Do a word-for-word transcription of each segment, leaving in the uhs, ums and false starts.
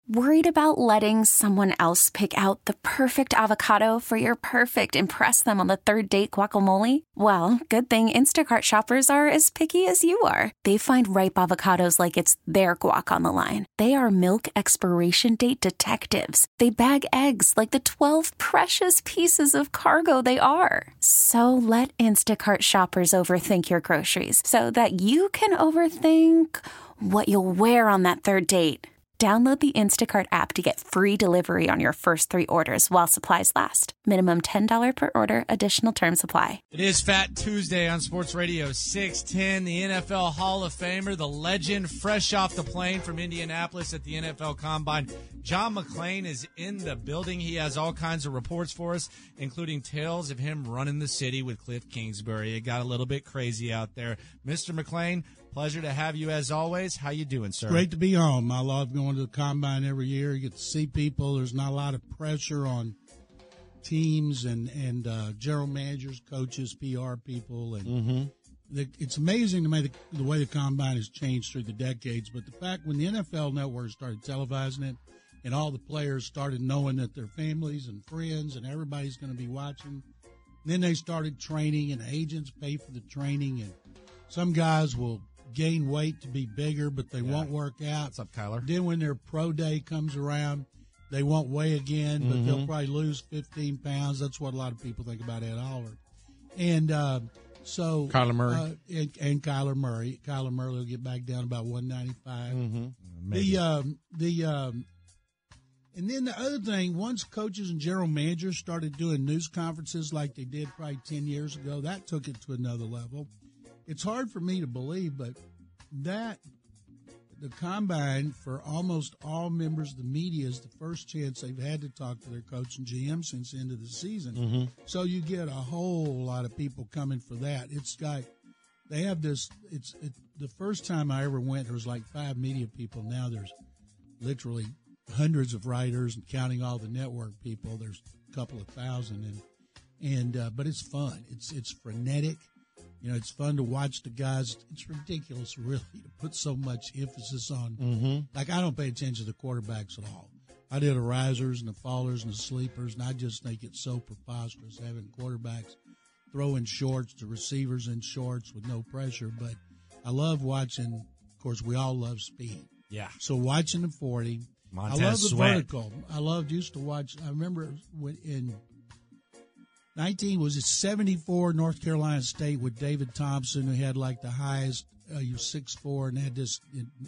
Worried about letting someone else pick out the perfect avocado for your perfect impress them on the third date guacamole? Well, good thing Instacart shoppers are as picky as you are. They find ripe avocados like it's their guac on the line. They are milk expiration date detectives. They bag eggs like the twelve precious pieces of cargo they are. So let Instacart shoppers overthink your groceries so that you can overthink what you'll wear on that third date. Download the Instacart app to get free delivery on your first three orders while supplies last. Minimum ten dollars per order. Additional terms apply. It is Fat Tuesday on Sports Radio six ten. The N F L Hall of Famer, the legend, fresh off the plane from Indianapolis at the N F L Combine. John McClain is in the building. He has all kinds of reports for us, including tales of him running the city with Cliff Kingsbury. It got a little bit crazy out there. Mister McClain, pleasure to have you as always. How you doing, sir? Great to be on. I love going to the Combine every year. You get to see people. There's not a lot of pressure on teams and, and uh, general managers, coaches, P R people. And Mm-hmm. the, it's amazing to me the, the way the Combine has changed through the decades. But the fact when the N F L Network started televising it and all the players started knowing that their families and friends and everybody's going to be watching, then they started training and agents pay for the training. And some guys will gain weight to be bigger, but they yeah. won't work out. What's up, Kyler? Then when their pro day comes around, they won't weigh again, but mm-hmm. they'll probably lose fifteen pounds. That's what a lot of people think about Ed Oliver. And uh, so Kyler Murray. Uh, and, and Kyler Murray. Kyler Murray will get back down about one ninety-five. Mm-hmm. The um, the um, and then the other thing, once coaches and general managers started doing news conferences like they did probably ten years ago, that took it to another level. It's hard for me to believe, but that the Combine for almost all members of the media is the first chance they've had to talk to their coach and G M since the end of the season. Mm-hmm. So you get a whole lot of people coming for that. It's like they have this. It's it, the first time I ever went, there was like five media people. Now there's literally hundreds of writers, and counting all the network people, there's a couple of thousand. And and uh, but it's fun. It's it's frenetic. You know, it's fun to watch the guys. It's ridiculous, really, to put so much emphasis on. Mm-hmm. Like, I don't pay attention to the quarterbacks at all. I do the risers and the fallers and the sleepers, and I just think it's so preposterous having quarterbacks throwing shorts to receivers in shorts with no pressure. But I love watching. Of course, we all love speed. Yeah. So watching the forty. Montez I love the Sweat. vertical. I loved used to watch. I remember when in nineteen was it seventy-four North Carolina State with David Thompson, who had like the highest, uh, you six foot four, and had this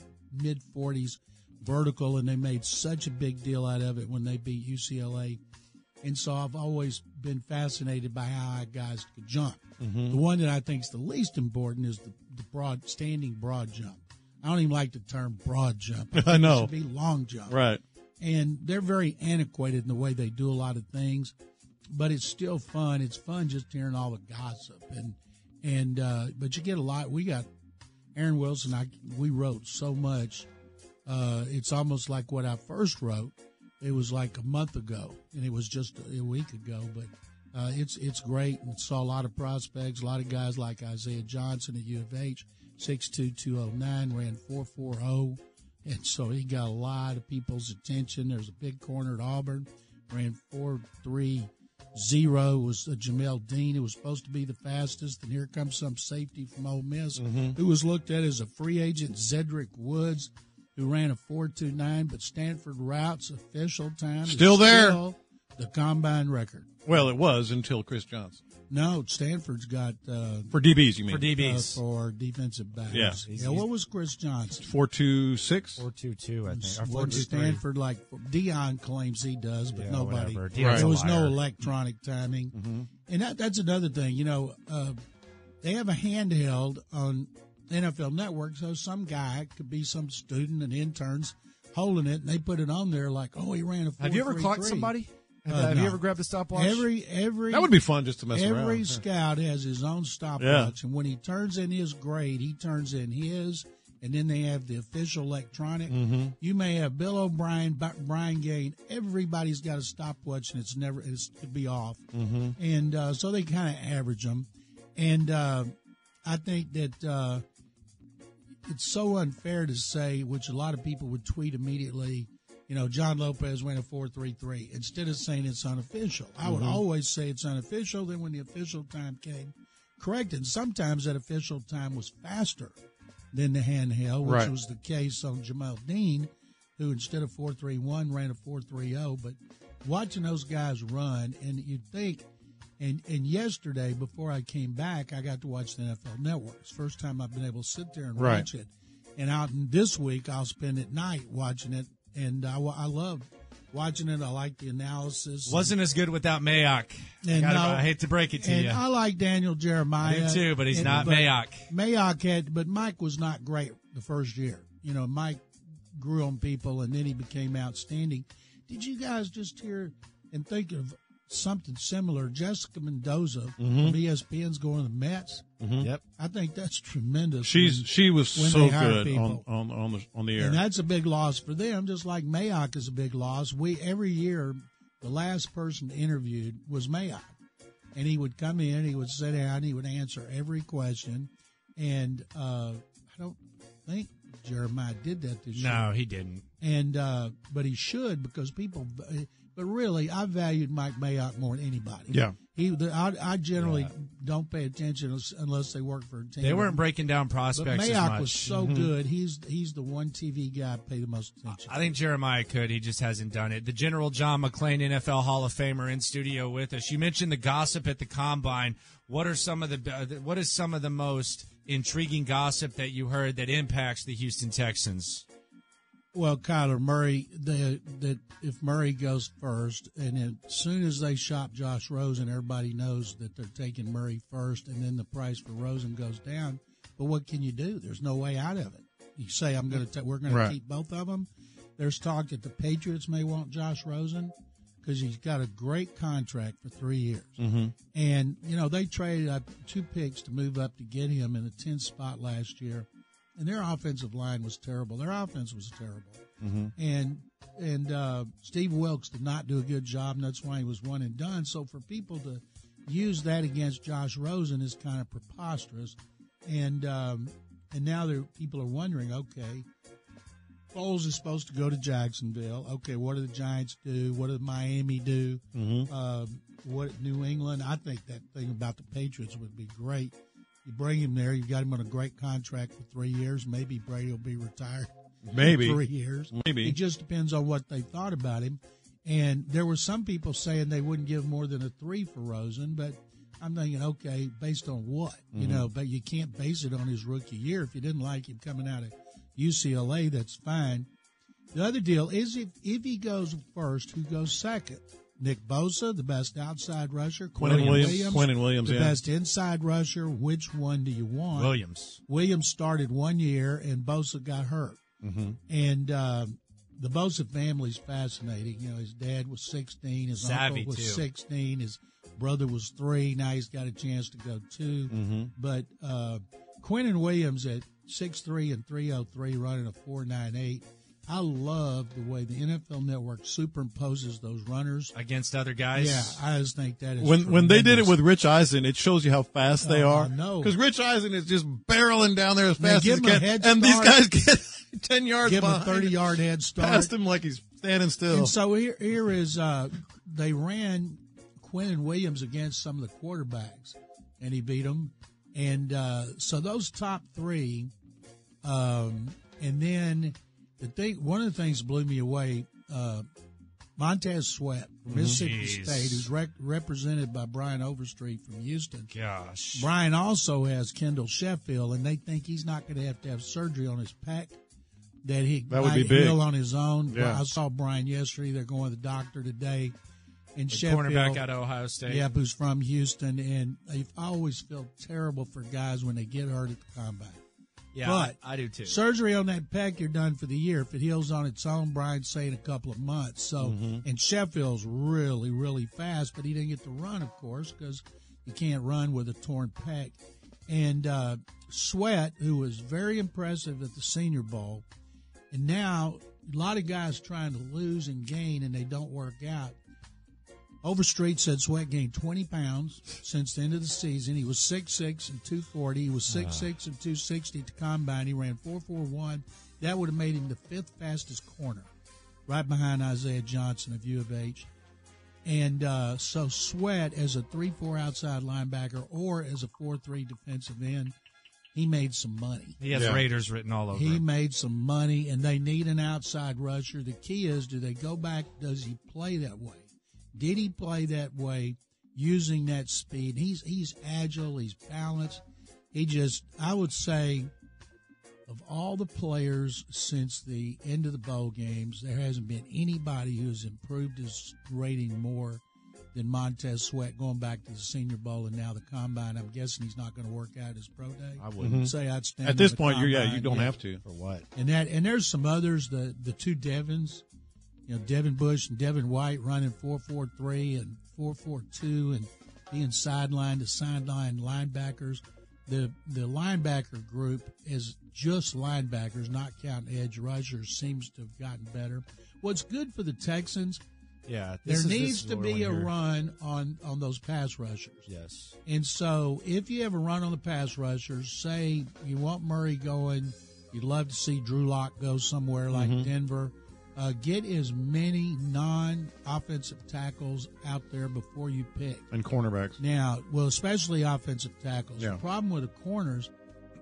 mid forties vertical, and they made such a big deal out of it when they beat U C L A. And so I've always been fascinated by how high guys could jump. Mm-hmm. The one that I think is the least important is the, the broad, standing broad jump. I don't even like the term broad jump. I, I know. It should be long jump. Right. And they're very antiquated in the way they do a lot of things, but it's still fun. It's fun just hearing all the gossip. And, and uh, but you get a lot. We got Aaron Wilson. I, we wrote so much. Uh, it's almost like what I first wrote. It was like a month ago, and it was just a week ago. But uh, it's it's great. And saw a lot of prospects, a lot of guys like Isaiah Johnson at U of H, six two, two oh nine, ran four four oh. And so he got a lot of people's attention. There's a big corner at Auburn, ran four three zero, was uh, Jamel Dean, who was supposed to be the fastest. And here comes some safety from Ole Miss, mm-hmm. who was looked at as a free agent, Zedrick Woods, who ran a four two nine, but Stanford Route's official time Still is there. Still the combine record. Well, it was until Chris Johnson. No, Stanford's got uh, For D Bs, you mean? For D Bs. uh, for defensive backs. Yeah. yeah. What was Chris Johnson? four two six? four two two, I think. Or four What two three. Stanford like? Dion claims he does, but Yeah, nobody. whatever. Dion's There a was no liar. electronic timing, Mm-hmm. and that, that's another thing. You know, uh, they have a handheld on N F L Network, so some guy could be some student and interns holding it, and they put it on there like, oh, he ran a four Have you ever three clocked three. somebody? Have, Uh, have no. you ever grabbed a stopwatch? Every every That would be fun just to mess every around. scout has his own stopwatch, Yeah. and when he turns in his grade, he turns in his, and then they have the official electronic. Mm-hmm. You may have Bill O'Brien, B- Brian Gain. Everybody's got a stopwatch, and it's never it could be off, Mm-hmm. and uh, so they kind of average them. And uh, I think that uh, it's so unfair to say, which a lot of people would tweet immediately, you know, John Lopez ran a four three three instead of saying it's unofficial. I would mm-hmm. always say it's unofficial. Then when the official time came, corrected. Sometimes that official time was faster than the handheld, which right. was the case on Jamal Dean, who instead of four three one ran a four three zero. But watching those guys run, and you'd think, and, and yesterday before I came back, I got to watch the N F L Network. It's the first time I've been able to sit there and right. watch it. And out in this week, I'll spend at night watching it. And I, I love watching it. I like the analysis. Wasn't as good without Mayock. And I, gotta, no, I hate to break it to and you. I like Daniel Jeremiah. I do too, but he's and, not but Mayock. Mayock had, but Mike was not great the first year. You know, Mike grew on people, and then he became outstanding. Did you guys just hear and think of something similar? Jessica Mendoza mm-hmm. from E S P N's going to the Mets. Mm-hmm. Yep, I think that's tremendous. She's when, she was when so they hire good people. on, on on the on the air, and that's a big loss for them. Just like Mayock is a big loss. We every year, the last person interviewed was Mayock, and he would come in, he would sit down, he would answer every question, and uh, I don't think Jeremiah did that this year. No, he didn't. And uh, but he should, because people. But really, I valued Mike Mayock more than anybody. Yeah. He, the, I, I generally Yeah. don't pay attention unless they work for a team. They weren't breaking down But prospects as Mayock much. was so Mhm. good. He's he's the one T V guy I pay the most attention. I think Jeremiah could. He just hasn't done it. The General John McClain, N F L Hall of Famer, in studio with us. You mentioned the gossip at the Combine. What are some of the uh, what is some of the most intriguing gossip that you heard that impacts the Houston Texans? Well, Kyler Murray, the, that if Murray goes first, and as soon as they shop Josh Rosen, everybody knows that they're taking Murray first, and then the price for Rosen goes down. But what can you do? There's no way out of it. You say, I'm going to, we're going Right. to keep both of them. There's talk that the Patriots may want Josh Rosen because he's got a great contract for three years. mm-hmm. And, you know, they traded up two picks to move up to get him in the tenth spot last year. And their offensive line was terrible. Their offense was terrible. Mm-hmm. And and uh, Steve Wilkes did not do a good job, and that's why he was one and done. So for people to use that against Josh Rosen is kind of preposterous. And um, and now there people are wondering, okay, Foles is supposed to go to Jacksonville. Okay, what do the Giants do? What did Miami do? Mm-hmm. Uh, what New England? I think that thing about the Patriots would be great. You bring him there. You got him on a great contract for three years. Maybe Brady will be retired. Maybe in three years. Maybe It just depends on what they thought about him. And there were some people saying they wouldn't give more than a three for Rosen, but I'm thinking, okay, based on what? Mm-hmm. You know, but you can't base it on his rookie year. If you didn't like him coming out of U C L A, that's fine. The other deal is if, if he goes first, who goes second? Nick Bosa, the best outside rusher. Quentin Williams, Williams, Quentin Williams, the yeah. best inside rusher. Which one do you want? Williams. Williams started one year, and Bosa got hurt. Mm-hmm. And uh, the Bosa family's fascinating. You know, his dad was sixteen, his Savvy, uncle was too. sixteen, his brother was three. Now he's got a chance to go two. Mm-hmm. But uh, Quentin Williams at six three and three oh three, running a four nine eight. I love the way the N F L Network superimposes those runners Against other guys? Yeah, I just think that is When when they did it tremendous. with Rich Eisen, it shows you how fast they Oh, are. I know. Because Rich Eisen is just barreling down there as They fast give as he him a can, head and these start. guys get ten yards give him a behind. thirty-yard head start. Past him like he's standing still. And so here, here is uh, they ran Quentin Williams against some of the quarterbacks, and he beat them. And uh, so those top three, um, and then the thing, one of the things that blew me away, uh, Montez Sweat from Mississippi Jeez. State, who's rec- represented by Brian Overstreet from Houston. Gosh. Brian also has Kendall Sheffield, and they think he's not going to have to have surgery on his pec. That he That would might be big. heal on his own. Yeah. I saw Brian yesterday. They're going to the doctor today. And The Sheffield, cornerback out of Ohio State. Yep, who's from Houston. And I always feel terrible for guys when they get hurt at the combine. Yeah, but I, I do too. Surgery on that pec, you're done for the year. If it heals on its own, Brian's saying a couple of months. So, Mm-hmm. and Sheffield's really, really fast, but he didn't get to run, of course, because you can't run with a torn pec. And uh, Sweat, who was very impressive at the Senior Bowl, and now a lot of guys trying to lose and gain, and they don't work out. Overstreet said Sweat gained twenty pounds since the end of the season. He was six six and two forty. He was six six and two sixty at the combine. He ran four four one. That would have made him the fifth fastest corner right behind Isaiah Johnson of U of H. And uh, so Sweat, as a three four outside linebacker or as a four three defensive end, he made some money. He has Yeah. Raiders written all over He him. made some money, and they need an outside rusher. The key is, do they go back? Does he play that way? Did he play that way using that speed? He's he's agile. He's balanced. He just, I would say, of all the players since the end of the bowl games, there hasn't been anybody who's improved his rating more than Montez Sweat going back to the Senior Bowl and now the Combine. I'm guessing he's not going to work out his pro day. I wouldn't. Say I'd stand At this in the point, you're, yeah, Combine, you don't yeah. have to. For what? And that, and there's some others, the the two Devons, you know, Devin Bush and Devin White running four four three and four four two and being sideline to sideline linebackers. The the linebacker group is just linebackers, not counting edge rushers, seems to have gotten better. What's good for the Texans, Yeah. there this is- this needs is to what we be a wanna hear. run on, on those pass rushers. Yes. And so if you have a run on the pass rushers, say you want Murray going, you'd love to see Drew Lock go somewhere like Mm-hmm. Denver, uh, get as many non-offensive tackles out there before you pick. And cornerbacks. Now, well, especially offensive tackles. Yeah. The problem with the corners,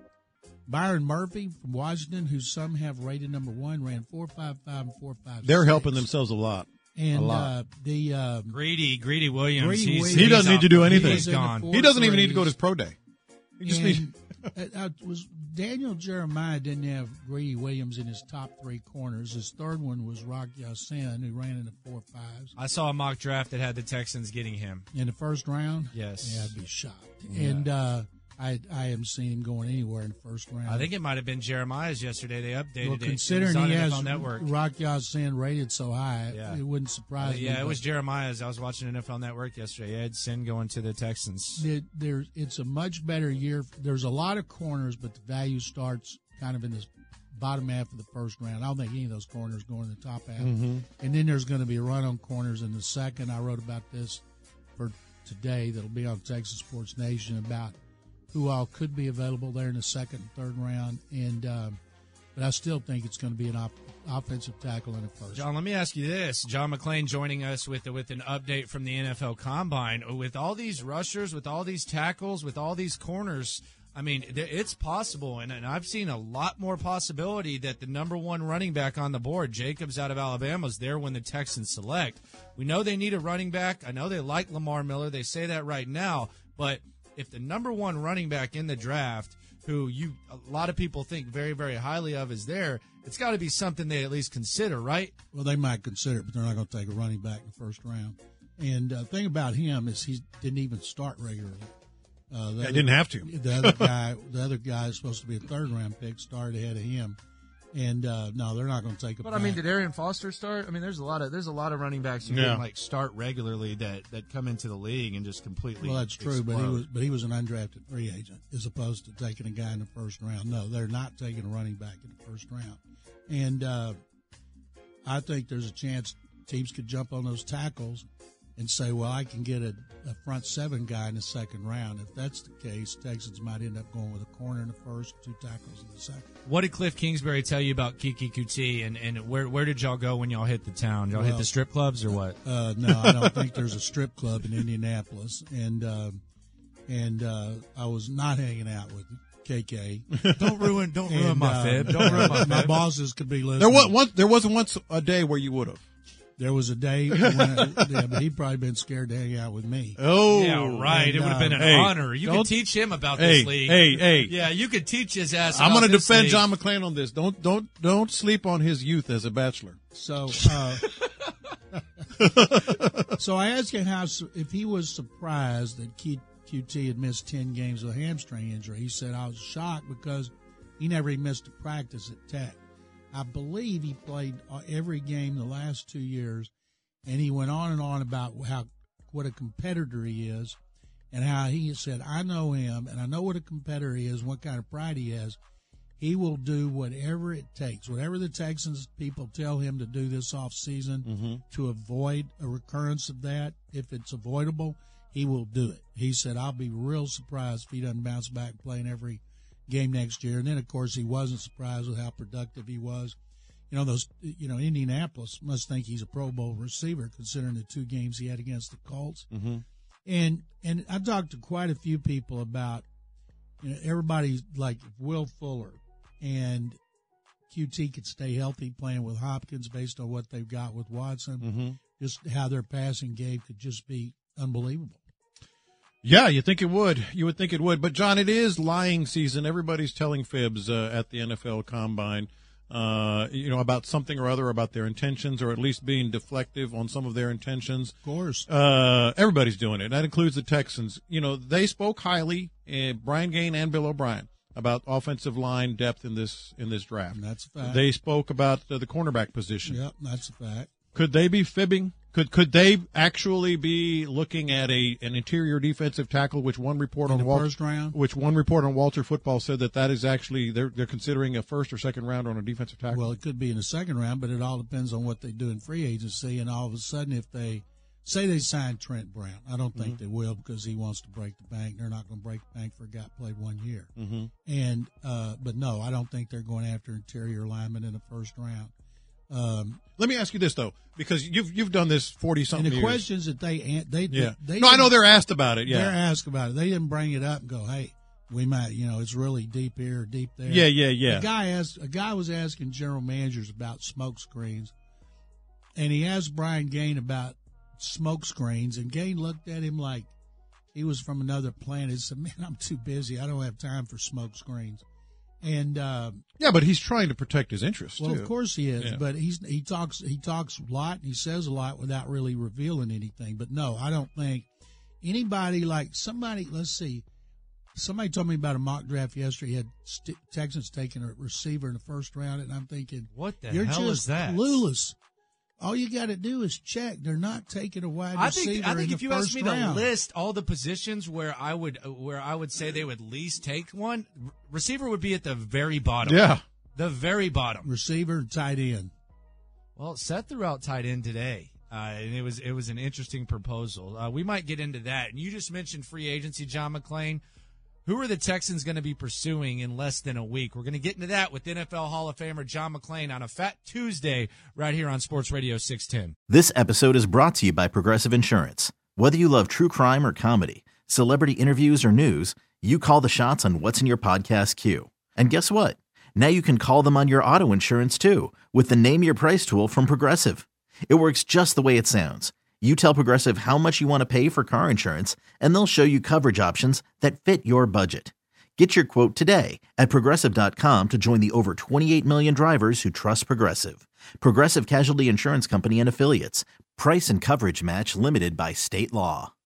Byron Murphy from Washington, who some have rated number one, ran four five five and four five. They're helping themselves a lot. And a lot. Uh, the uh, Greedy, Greedy Williams. Greedy he's, Williams. He he's doesn't need out. to do anything. He's He's in the gone. four- He doesn't even need to go to threes. his pro day. He just needs. and, uh, uh, was Daniel Jeremiah didn't have Greedy Williams in his top three corners. His third one was Rock Ya-Sin, who ran in the four fives I saw a mock draft that had the Texans getting him. in the first round. Yes. Yeah, I'd be shocked. And uh, I I haven't seen him going anywhere in the first round. I think it might have been Jeremiah's yesterday. They updated well, it. considering it was on he N F has L Network. Rock Ya-Sin rated so high, Yeah. it wouldn't Uh, surprise me. yeah, it but was Jeremiah's. I was watching N F L Network yesterday. He had Sin going to the Texans. it- there's it's a much better year. There's a lot of corners, but the value starts kind of in the bottom half of the first round. I don't think any of those corners go in the top half. Mm-hmm. And then there's going to be a run on corners in the second. I wrote about this for today. That'll be on Texas Sports Nation about who all could be available there in the second and third round. And um, but I still think it's going to be an op- offensive tackle in the first. John, let me ask you this. John McClain joining us with with an update from the N F L Combine. With all these rushers, with all these tackles, with all these corners, I mean, th- it's possible, and, and I've seen a lot more possibility that the number one running back on the board, Jacobs out of Alabama, is there when the Texans select. We know they need a running back. I know they like Lamar Miller. They say that right now. But if the number one running back in the draft, who you a lot of people think very, very highly of, is there, it's got to be something they at least consider, right? Well, they might consider it, but they're not going to take a running back in the first round. And the uh, thing about him is he didn't even start regularly. Uh, the I other- didn't have to. The other guy, the other guy is supposed to be a third round pick, started ahead of him. And uh, no, they're not going to take a. But I mean, did Arian Foster start? I mean, there's a lot of there's a lot of running backs who Yeah. can like start regularly that, that come into the league and just completely. Well, that's true, but he explode. was but he was an undrafted free agent as opposed to taking a guy in the first round. No, they're not taking a running back in the first round, and uh, I think there's a chance teams could jump on those tackles and say, "Well, I can get a, a front seven guy in the second round." If that's the case, Texans might end up going with a corner in the first, two tackles in the second. What did Cliff Kingsbury tell you about Kiki Kuti, and, and where where did y'all go when y'all hit the town? Y'all hit Well, the strip clubs or what? Uh, no, I don't think there's a strip club in Indianapolis, and uh, and uh, I was not hanging out with K K. Don't ruin don't ruin And, my uh, fib. Don't ruin my my fib. bosses could be listening. There was once. There wasn't once a day where you would have. There was a day when, yeah, but he'd probably been scared to hang out with me. Oh, Yeah, right. and, It would have been an uh, hey, honor. You could don't- teach him about Hey, this league. hey, hey. Yeah, you could teach his ass. I'm about going to this defend league. John McClain on this. Don't don't don't sleep on his youth as a bachelor. So, uh, so I asked him how su- if he was surprised that Q, QT had missed ten games with a hamstring injury. He said I was shocked because he never even missed a practice at Tech. I believe he played uh, every game the last two years, and he went on and on about how what a competitor he is, and how he said, "I know him, and I know what a competitor he is, what kind of pride he has. He will do whatever it takes, whatever the Texans people tell him to do this off season Mm-hmm. to avoid a recurrence of that. If it's avoidable, he will do it." He said, "I'll be real surprised if he doesn't bounce back playing every game next year." And then, of course, he wasn't surprised with how productive he was you know, those, you know, Indianapolis must think he's a Pro Bowl receiver considering the two games he had against the Colts. Mm-hmm. And and I've talked to quite a few people about, you know, everybody's like Will Fuller and Q T could stay healthy playing with Hopkins based on what they've got with Watson. Mm-hmm. Just how their passing game could just be unbelievable. Yeah, you think it would. You would think it would. But, John, it is lying season. Everybody's telling fibs uh, at the N F L Combine, uh, you know, about something or other, about their intentions, or at least being deflective on some of their intentions. Of course. Uh, everybody's doing it. That includes the Texans. You know, they spoke highly, uh, Brian Gaine and Bill O'Brien, about offensive line depth in this in this draft. And that's a fact. They spoke about uh, the cornerback position. Yep, that's a fact. Could they be fibbing? Could could they actually be looking at a an interior defensive tackle, which one report In on the Walter, first round? which one report on Walter Football said that that is actually they're they're considering a first or second round on a defensive tackle. Well, it could be in the second round, but it all depends on what they do in free agency. And all of a sudden, if they say they sign Trent Brown, I don't think Mm-hmm. they will because he wants to break the bank. They're not going to break the bank for a guy who played one year. Mm-hmm. And uh, but no, I don't think they're going after interior linemen in the first round. Um, Let me ask you this though, because you've you've done this forty and something the years. questions that they an- they yeah. they no, I know didn't- they're asked about it. they're Yeah. asked about it. They didn't bring it up and go, hey, we might, you know, it's really deep here, or deep there. Yeah, yeah, yeah. A guy asked, a guy was asking general managers about smoke screens, and he asked Brian Gaine about smoke screens, and Gaine looked at him like he was from another planet. He said, "Man, I'm too busy. I don't have time for smoke screens." And uh, Yeah, but he's trying to protect his interests well, too. of course he is, Yeah. but he's he talks he talks a lot and he says a lot without really revealing anything. But no, I don't think anybody like somebody. Let's see. Somebody told me about a mock draft yesterday. He had st- Texans taking a receiver in the first round, and I'm thinking, What the you're hell just is that? clueless. All you got to do is check. They're not taking a wide I receiver think I think in if the you asked first me round. to list all the positions where I would where I would say they would least take one, receiver would be at the very bottom. Yeah. The very bottom. Receiver and tight end. Well, Seth threw out tight end today, uh, and it was it was an interesting proposal. Uh, we might get into that. And you just mentioned free agency, John McClain. Who are the Texans going to be pursuing in less than a week? We're going to get into that with N F L Hall of Famer John McClain on a Fat Tuesday right here on Sports Radio six ten. This episode is brought to you by Progressive Insurance. Whether you love true crime or comedy, celebrity interviews or news, you call the shots on what's in your podcast queue. And guess what? Now you can call them on your auto insurance too with the Name Your Price tool from Progressive. It works just the way it sounds. You tell Progressive how much you want to pay for car insurance, and they'll show you coverage options that fit your budget. Get your quote today at Progressive dot com to join the over twenty-eight million drivers who trust Progressive. Progressive Casualty Insurance Company and Affiliates. Price and coverage match limited by state law.